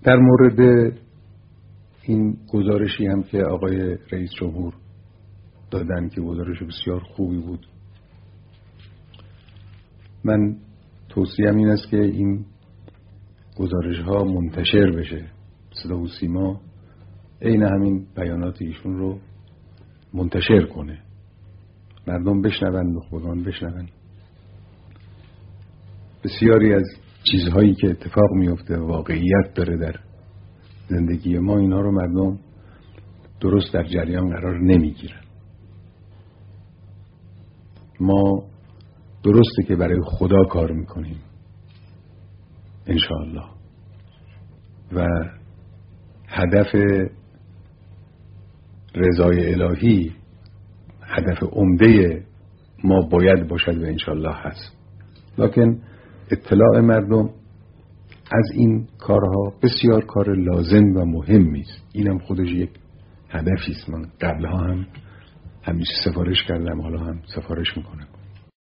در مورد این گزارشی هم که آقای رئیس جمهور دادن که گزارش بسیار خوبی بود، من توصیه‌ام این است که این گزارش ها منتشر بشه. صدا و سیما عین همین بیانات ایشون رو منتشر کنه، مردم بشنون، نخبگان بشنون. بسیاری از چیزهایی که اتفاق میفته واقعیت داره در زندگی ما، اینا رو مردم درست در جریان قرار نمیگیرن. ما درسته که برای خدا کار میکنیم انشاءالله و هدف رضای الهی هدف عمده ما باید باشد و انشاءالله هست، لکن اطلاع مردم از این کارها بسیار کار لازم و مهمی است. اینم خودش یک هدفی است. من قبلها هم همیشه سفارش کردم، حالا هم سفارش میکنم.